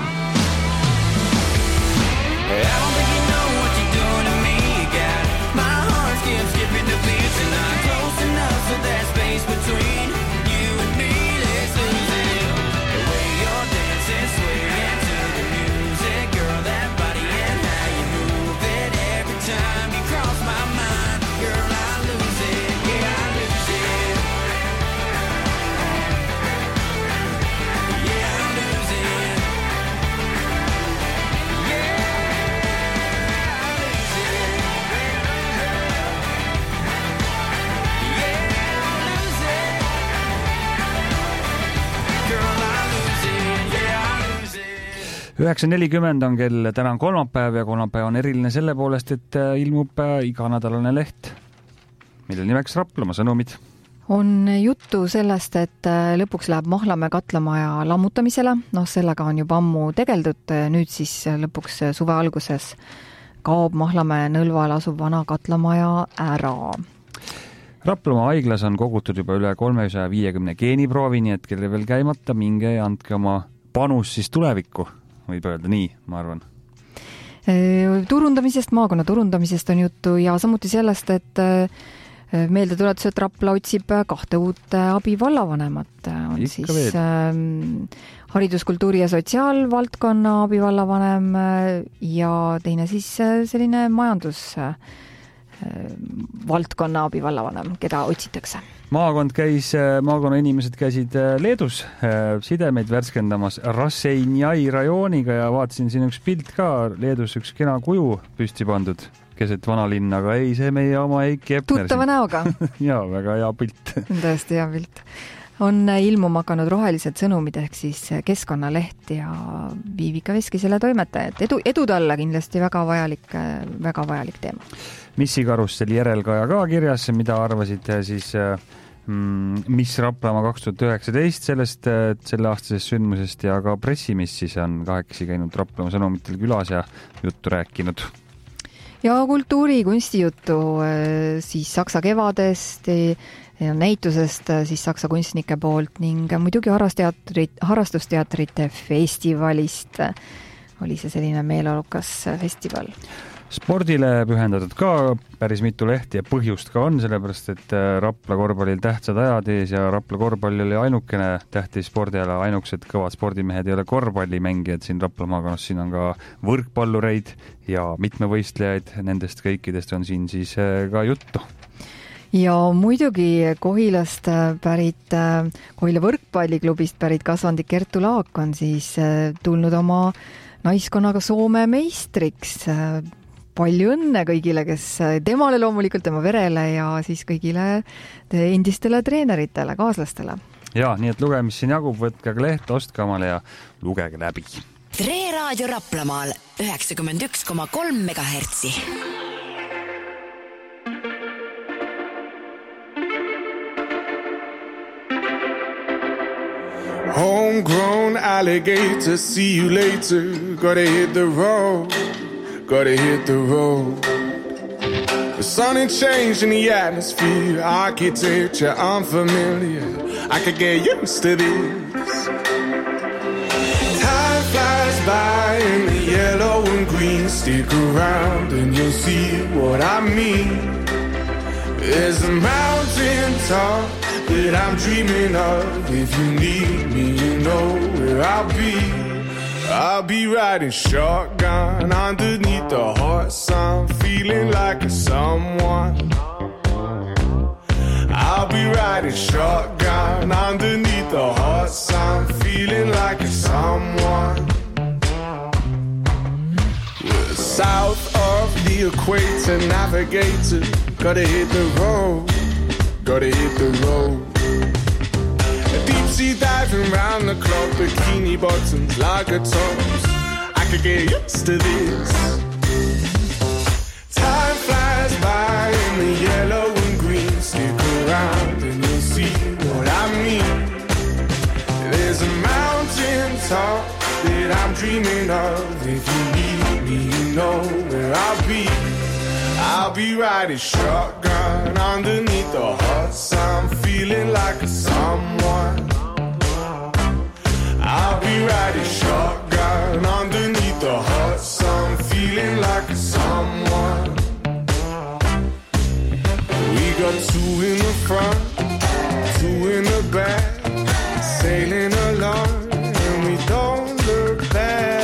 I don't think you know what you're doing to me. You got my heart skips skipping the beats. You're not close enough, so there's space between you and me. Let's lose it. The way you're dancing, swaying to the music, girl, that body and how you move it. Every time you cross my mind, girl, I lose it, yeah, I lose it. Yeah, I lose it. Yeah, I lose it. üheksa nelikümmend on kell, täna on kolmapäev ja kolmapäev on eriline selle poolest, et ilmub iganädalane leht, mille nimeks Raplamaa sõnumid. On juttu sellest, et lõpuks läheb Mahlamäe katlamaja lammutamisele, noh sellega on juba ammu tegeldud, nüüd siis lõpuks suve alguses kaob Mahlamäe Nõlval asuv vana katlamaja ära. Raplamaa haiglas on kogutud juba üle kolmesaja viiekümne geeniproovi, nii et kelle veel käimata, minge ja andke oma panus siis tulevikku, võib öelda nii, ma arvan. Turundamisest, maakonna turundamisest on juttu ja samuti sellest, et meeldetuletus, et Rapla otsib kahte uut abivallavanemat. On Ikka siis veel. hariduskultuuri ja sotsiaalvaldkonna abivallavanem ja teine siis selline majandusvaldkonna abivallavanem, keda otsitakse. Maakond käis, maakonna inimesed käisid Leedus sidemeid värskendamas Raseiniai rajooniga ja vaatasin siin üks pilt ka, Leedus üks kena kuju püsti pandud keset vanalinna, aga ei, see meie oma Eiki Epner. Tuttava näoga. Jaa, väga hea pilt. Tõesti hea pilt. On ilmuma hakanud rohelised sõnumid ehk siis keskkonnaleht ja Viivika Veskisele toimetajad. Edu, edu talle kindlasti väga vajalik, väga vajalik teema. Missi Karusseli järelkaja ka kirjas, mida arvasid siis Miss Raplamaa kaks tuhat üheksateist sellest selle aastasest sündmusest ja ka pressimissis on kahekesi käinud Raplamaa sõnumitel külas ja juttu rääkinud. Ja kultuuri kunstijuttu siis Saksa kevadest ja näitusest siis Saksa kunstnike poolt ning muidugi harrastusteatrite festivalist oli see selline meeleolukas festival. Spordile pühendatud ka päris mitu lehti ja põhjust ka on, sellepärast et Rapla korvpallil tähtsad ajad ees ja Rapla korvpall oli ainukene tähtis spordiala, ainukesed kõvad spordimehed ei ole korvpallimängijad siin Rapla maakonnas, siin on ka võrkpallureid ja mitmevõistlejaid, nendest kõikidest on siin siis ka juttu. Ja muidugi Kohilast pärit, Kohila võrkpalliklubist pärit kasvandik Kertu Laak on siis tulnud oma naiskonnaga Soome meistriks. Palju õnne kõigile, kes temale loomulikult, tema verele ja siis kõigile endistele treeneritele, kaaslastele. Ja, nii et lugemist siin jagub, võtke leht, ostke omale ja lugege läbi. Tre Raadio Raplamaal üheksakümmend üks koma kolm megahertsi. Homegrown alligator, see you later. Gotta hit the road, gotta hit the road. The sun ain't changing the atmosphere, architecture unfamiliar. I could get used to this. Time flies by in the yellow and green. Stick around and you'll see what I mean. There's a mountain top that I'm dreaming of. If you need me, you know where I'll be. I'll be riding shotgun underneath the hot sun, feeling like a someone. I'll be riding shotgun underneath the hot sun, feeling like a someone. We're south of the equator, navigator. Gotta hit the road, gotta hit the road. Deep sea diving round the clock, bikini bottoms, lager tops. I could get used to this. Time flies by in the yellow and green. Stick around and you'll see what I mean. There's a mountain top that I'm dreaming of. If you need me, you know where I'll be. I'll be riding shotgun underneath the hot sun, feeling like a someone. I'll be riding shotgun underneath the hot sun, feeling like a someone. We got two in the front, two in the back, sailing along and we don't look back.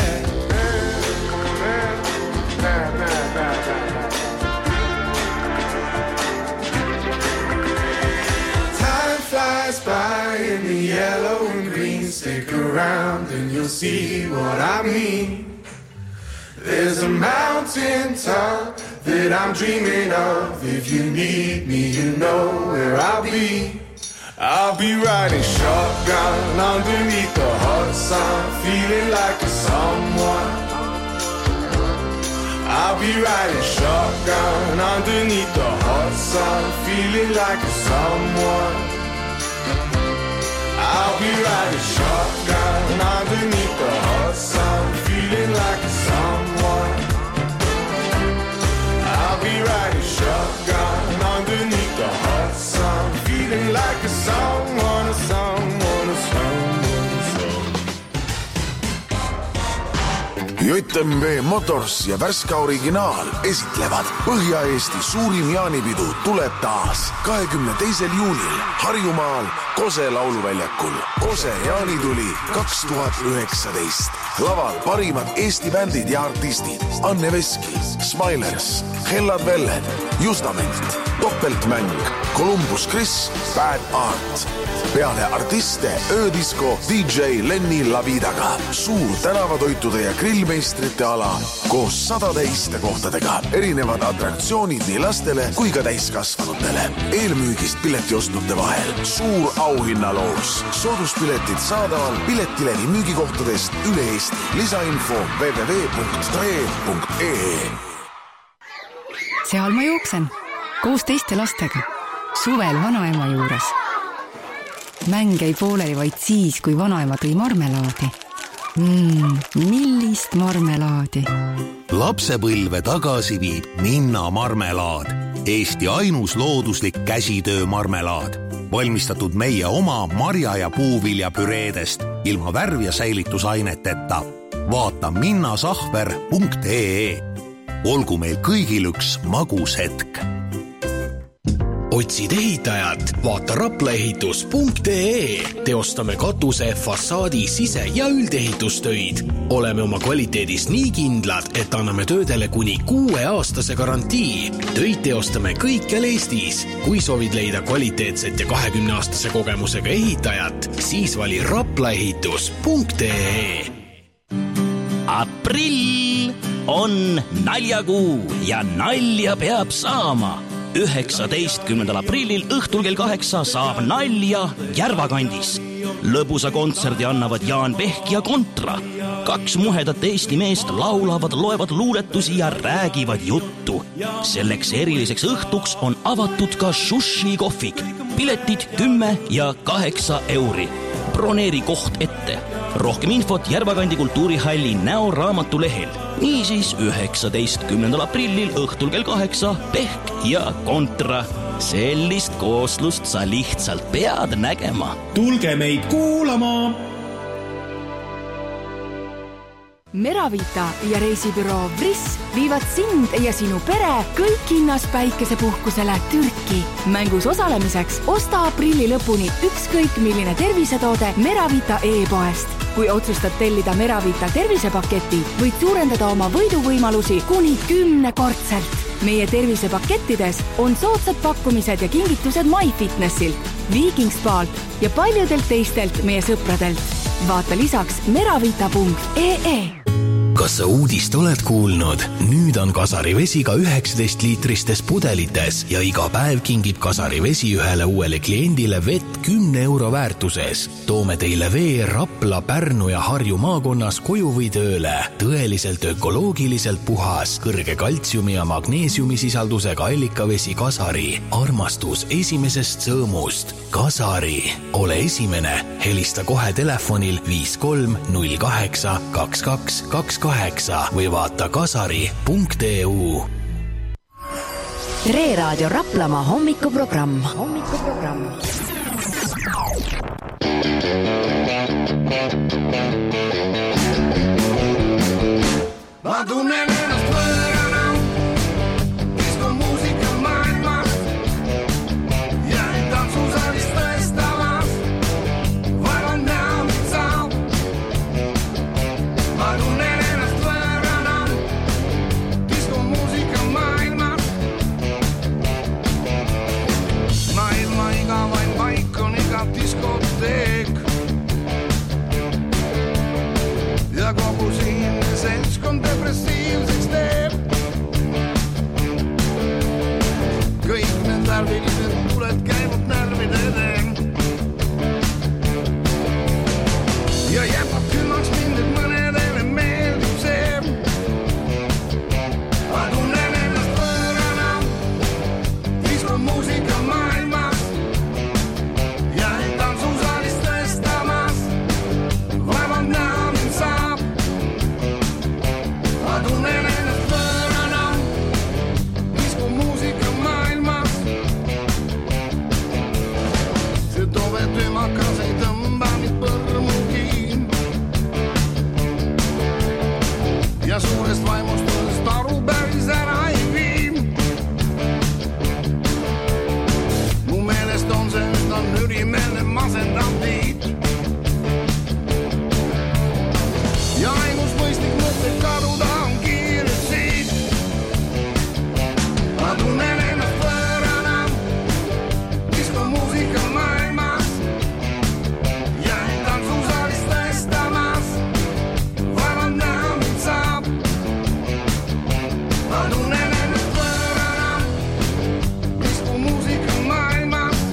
By in the yellow and green. Stick around and you'll see what I mean. There's a mountain top that I'm dreaming of. If you need me, you know where I'll be. I'll be riding shotgun underneath the hot sun, feeling like a someone. I'll be riding shotgun underneath the hot sun, feeling like a someone. I'll be riding shotgun underneath the hot sun, feeling like a someone. I'll be riding shotgun underneath the hot sun, feeling like a someone, a someone, a someone, a someone. J M W Motors ja Värska Originaal esitlevad Põhja-Eesti suurim jaanipidu tuleb taas kahekümne teisel juunil Harjumaal Kose lauluväljakul. Kose jaanituli kaks tuhat üheksateist. Laval parimad Eesti bändid ja artistid. Anne Veski, Smilers, Hellad Vellen, Justament, Doppeltmäng, Columbus Chris, Bad Art. Peale artiste öödisko D J Lenny Lavidaga. Suur tänavatoitude ja grillmeistrite ala koos sadade istekohtadega. Erinevad atraktsioonid nii lastele kui ka täiskasvanutele. Eelmüügist piletiostnute vahel. Suur auhinnaloos. Sooduspiletid saadaval Piletilevi müügikohtadest üle Eesti. Lisainfo w w w punkt tre punkt e e. Seal ma jooksen koos teiste lastega. Suvel vanaema juures. Mäng ei pooleli vaid siis, kui vanaema tõi marmelaadi. Mm, millist marmelaadi? Lapsepõlve tagasi viib Minna marmelaad. Eesti ainus looduslik käsitöö marmelaad. Valmistatud meie oma marja- ja puuvilja püreedest ilma värv- ja säilitusaineteta. Vaata minnasahver punkt e e. Olgu meil kõigil üks magus hetk. Otsid ehitajat, vaata raplaehitus punkt e e. Teostame katuse, fassaadi, sise- ja üldehitustöid. Oleme oma kvaliteedis nii kindlad, et anname töödele kuni kuue aastase garantii. Töid teostame kõikjal Eestis. Kui soovid leida kvaliteetset ja kahekümne aastase kogemusega ehitajat, siis vali raplaehitus punkt e e. Aprill on naljakuu ja nalja peab saama. üheksateistkümnendal aprillil õhtul kell kaheksa saab nalja Järvakandis. Lõbusa kontserdi annavad Jaan Pehk ja Kontra. Kaks muhedat Eesti meest laulavad, loevad luuletusi ja räägivad juttu. Selleks eriliseks õhtuks on avatud ka sushi kohvik. Piletid kümme ja kaheksa euri. Broneeri koht ette. Rohkem infot Järvakandi kultuurihalli Näo raamatu lehel. Niisiis üheksateistkümnendal aprillil õhtul kell kaheksa Pehk ja Kontra. Sellist kooslust sa lihtsalt pead nägema. Tulge meid kuulama! Meravita ja reisibüroo Vris viivad sind ja sinu pere kõik hinnas päikesepuhkusele Türki. Mängus osalemiseks osta aprilli lõpuni ükskõik milline tervisetoode Meravita e-poest. Kui otsustad tellida Meravita tervisepaketi, võid suurendada oma võiduvõimalusi kuni kümnekordselt. Meie tervisepakettides on soodsad pakkumised ja kingitused MyFitnessilt, Viikingspaalt ja paljudelt teistelt meie sõpradelt. Vaata lisaks meravita punkt e e. Kas sa uudist oled kuulnud? Nüüd on Kasari vesi ka üheksateist liitristes pudelites ja iga päev kingib Kasari vesi ühele uuele kliendile vett kümne euro väärtuses. Toome teile vee Rapla, Pärnu ja Harju maakonnas koju või tööle. Tõeliselt ökoloogiliselt puhas, kõrge kaltsiumi ja magneesiumi sisaldusega allikavesi Kasari. Armastus esimesest sõõmust. Kasari. Ole esimene. Helista kohe telefonil viis kolm null kaheksa kaks kaks kaks kaheksa või vaata kasari punkt e u. Tre Raadio Raplamaa hommikuprogramm. Hommikuprogramm. Ma tunnen ennast võõrana, kes on muusika maailmast. Jäin tantsusaalis tõestamas, vaevan näo mind saab. Ma tunnen ennast võõrana, kes on muusika maailmast. Maailma igavain paik on iga diskoteek. Ja kogu siin seltskond depressiivse suurest vaimustusest aru päris ära ei vii. Mu meelest on see üsna nürimeelne masendav tiit. Ja ainus mõistlik mõte kaduda on kiirelt siit. Ma tunnen ennast võõrana disko muusika maailmas. Jäin tantsusaalis tõestamas. Vaevalt näha mind saab. Ma tunnen ennast võõrana disko muusika maailmas.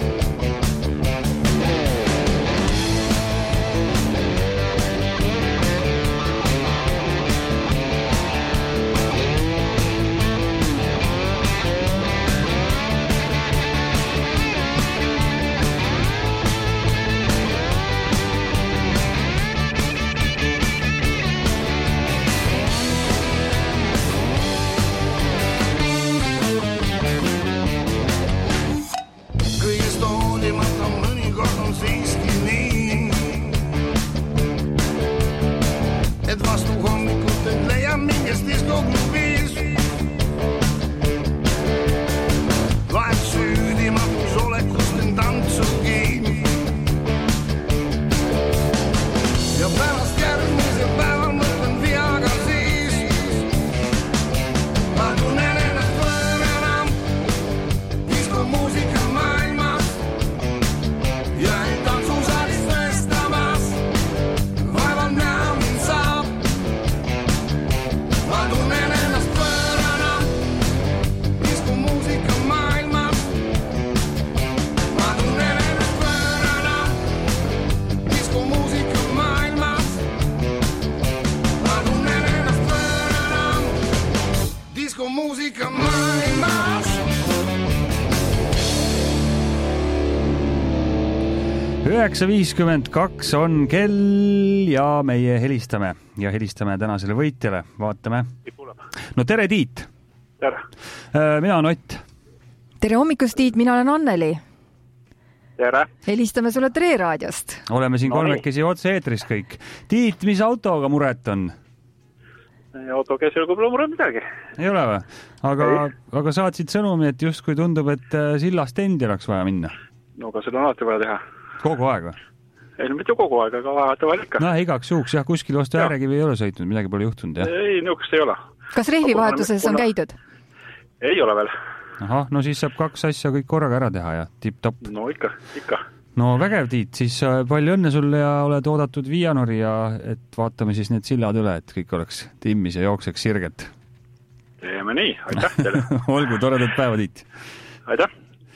Kõigest hoolimata mõnikord on siiski nii, et vastu hommikut et leiab mingis diskoklubis. Vahet süüdimatus olekust en tantsugi. Ja pärast järgmise päeva mõtlen viaga siis. Ma tunnen ennast võõrana disko muusika maailmas. Jäin tantsusaalis tõestamas. Vaevalt näha mind saab. Ma tunnen ennast võõrana disko muusika maailmas. Ma tunnen ennast võõrana disko muusika maailmas. Ma tunnen ennast võõrana disko muusika maailmas. üheksa viiskümmend kaks on kell ja meie helistame ja helistame tänasele võitjale. Vaatame. No tere, Tiit. Tere. Mina olen Ott. Tere hommikust, Tiit, mina olen Anneli. Tere. Helistame sulle Tre raadiost. Oleme siin No kolmekesi otse eetris kõik. Tiit, mis autoga muret on? Auto käsil, kui pole mure midagi. Ei ole või? Aga, aga saatsid sõnumi, et justkui tundub, et sillast endi oleks vaja minna. No aga seda on alati vaja teha. Kogu aeg või? Ei, no mitte kogu aeg, aga vahetevahel ikka. No igaks juhuks, jah, kuskil vastu äärekivi ei ole sõitnud, midagi pole juhtunud, jah? Ei, niisugust ei ole. Kas rehvivahetuses on käidud? Ei ole veel. Ahah, no siis saab kaks asja kõik korraga ära teha ja tipp-topp. No ikka, ikka. No vägev, Tiit, siis palju õnne sulle ja oled oodatud Viianori ja et vaatame siis need sillad üle, et kõik oleks timmis ja jookseks sirget. Teeme nii, aitäh teile. Olgu, toredat päeva, Tiit. Aitäh.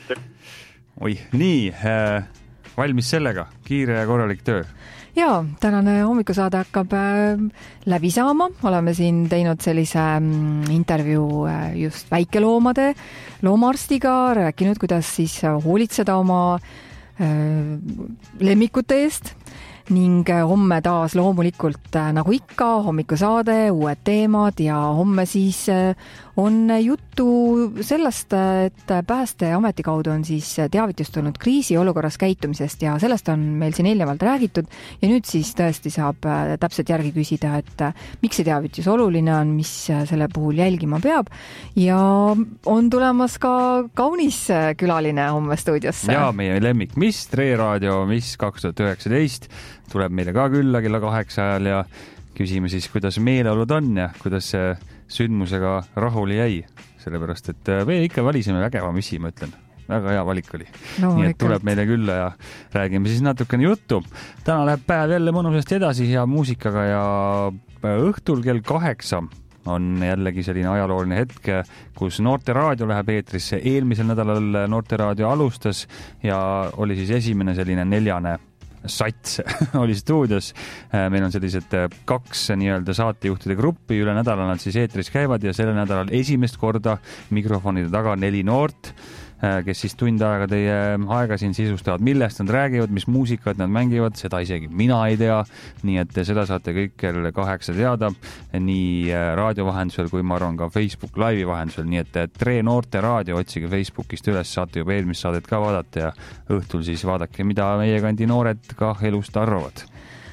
Oi, nii, äh, valmis sellega, kiire ja korralik töö. Jaa, tänane hommikusaade hakkab äh, läbi saama. Oleme siin teinud sellise mm, intervjuu äh, just väikeloomade loomaarstiga, rääkinud, kuidas siis hoolitseda oma äh, lemmikute eest. Ning homme taas loomulikult nagu ikka hommikusaade, uued teemad ja homme siis on juttu sellest, et Päästeameti kaudu on siis teavitust tulnud kriisiolukorras käitumisest ja sellest on meil siin eelnevalt räägitud ja nüüd siis tõesti saab täpselt järgi küsida, et miks see teavitus oluline on, mis selle puhul jälgima peab ja on tulemas ka kaunis külaline homme stuudiosse. Ja meie lemmik Miss Tre raadio Miss kaks tuhat üheksateist tuleb meile ka külla kella kaheksa ajal ja küsime siis, kuidas meeleolud on ja kuidas see sündmusega rahule jäi. Sellepärast, et me ikka valisime vägeva missi, ma ütlen. Väga hea valik oli. No, nii et tuleb meile külla ja räägime siis natukene juttu. Täna läheb päev jälle mõnusasti edasi hea muusikaga ja õhtul kell kaheksa on jällegi selline ajalooline hetk, kus Noorteraadio läheb eetrisse. Eelmisel nädalal Noorteraadio alustas ja oli siis esimene selline neljane sats oli stuudios. Meil on sellised kaks nii-öelda saatejuhtide gruppi, üle nädala nad siis eetris käivad ja selle nädalal esimest korda mikrofonide taga neli noort, kes siis tund aega teie aega siin sisustavad, millest nad räägivad, mis muusikat nad mängivad, seda isegi mina ei tea, nii et seda saate kõik kell kaheksa teada, nii raadio vahendusel kui ma arvan ka Facebook Live'i vahendusel, nii et Tre Noorte Raadio otsige Facebookist üles, saate juba eelmist saadet ka vaadata ja õhtul siis vaadake, mida meie kandi noored ka elust arvavad.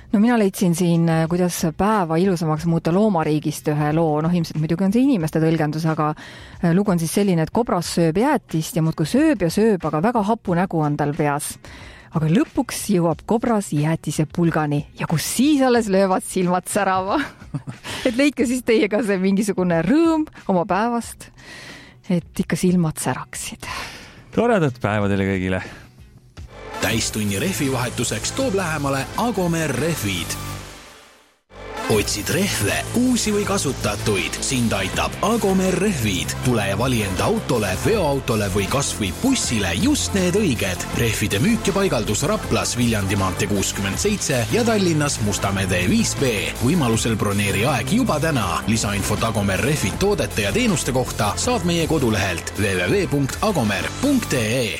no mina leidsin siin, kuidas päeva ilusamaks muuta loomariigist ühe loo, noh ilmselt muidugi on see inimeste tõlgendus, aga lugu on siis selline, et kobras sööb jäätist ja muudkui sööb ja sööb, aga väga hapu nägu on tal peas. Aga lõpuks jõuab kobras jäätise pulgani ja kus siis alles löövad silmad särava. Et leidke siis teiega see mingisugune rõõm oma päevast, et ikka silmad säraksid. Toredat päeva teile kõigile! Täistunni rehvivahetuseks toob lähemale Agomer rehvid. Otsid rehve, uusi või kasutatuid, sind aitab Agomer rehvid. Tule ja vali enda autole, veoautole või kasvõi bussile just need õiged. Rehvide müük ja paigaldus Raplas, Viljandi maantee kuuskümmend seitse ja Tallinnas Mustamäe viis B. Võimalusel broneeri aeg juba täna. Lisainfot Agomer rehvid toodete ja teenuste kohta saad meie kodulehelt w w w punkt agomer punkt e e.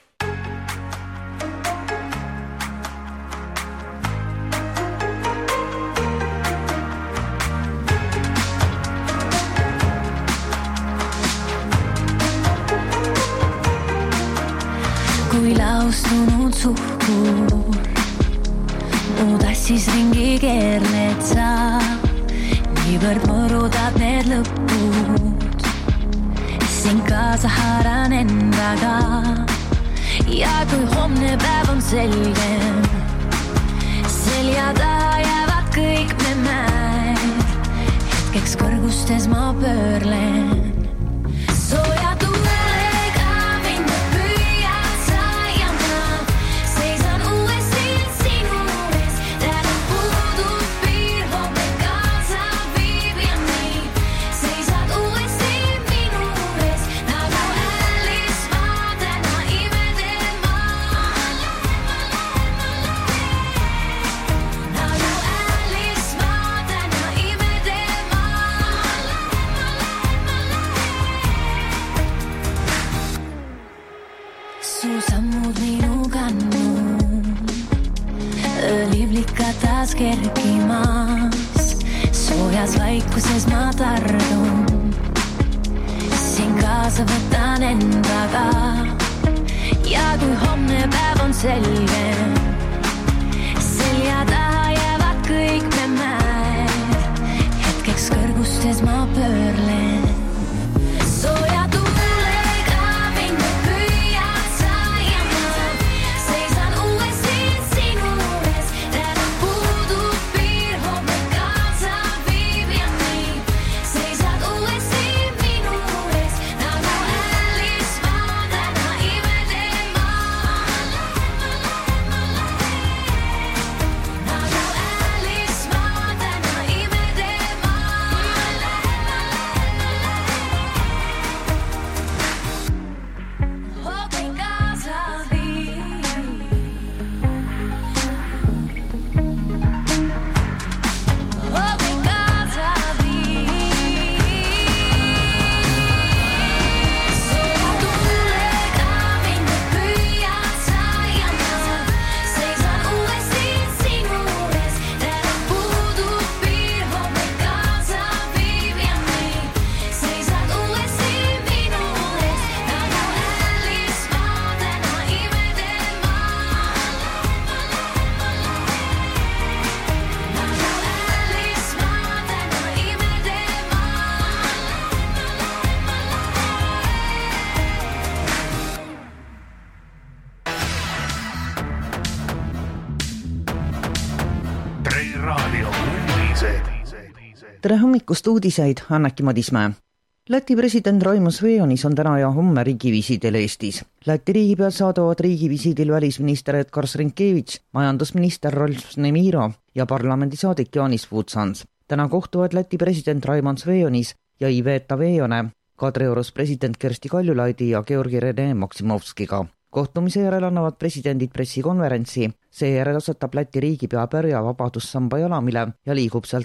Kui laustunud suhkur, mu tassis ringi keerled sa, niivõrd mõrudad need lõpud, siin kaasa haaran endaga. Ja kui homne päev on selgem, selja taha jäävad kõik me mäed, hetkeks kõrgustes ma pöörlen, sooja tuulega mind püüad sa ja ma seisan uuesti sinu ees, täna puudub piir, homme kaasa viib ja nii seisad uuesti minu ees, nagu Alice ma täna imede maal, nagu Alice ma täna imede maal. Su sammud minu kannu, õlivlikad taas kerkimas, soojas vaikuses ma tardun, siin kaasa võtan endaga. Ja kui homne päev on selge, selja taha jäävad kõik me mäed, hetkeks kõrgustes ma pöörlen, sooja tuulega mind püüad sa ja ma seisan uuesti sinu ees, täna puudub piir, homme kaasa viib ja nii seisad uuesti minu ees, nagu Alice ma täna imede maal, nagu Alice ma täna imede maal. Hoogay kaasa viib, hoogay kaasa viib, sooja tuulega mind püüad sa ja ma seisan uuesti sinu ees, täna puudub piir, homme kaasa viib ja nii seisad uuesti minu ees, nagu Alice ma täna imede maal, nagu Alice ma täna imede maal. Tre Raadio uudised. Tere hommikust uudiseid, Annaki Madismäe. Läti president Raimond Svejonis on täna ja homme riigivisiidil Eestis. Läti riigipead saadavad riigivisiidil välisminister Edgar Rinkevitš, majandusminister Rolf Nemiro ja parlamendisaadik Jaanis Vutsans. Täna kohtuvad Läti president Raimond Svejonis ja Iveta Vejone, Kadriorus president Kersti Kaljulaidi ja Georgi Rene Maksimovskiga. Kohtumise järel annavad presidendid pressikonverentsi, seejärel asetab Läti riigipea pärja Vabadussamba jalamile ja liigub sealt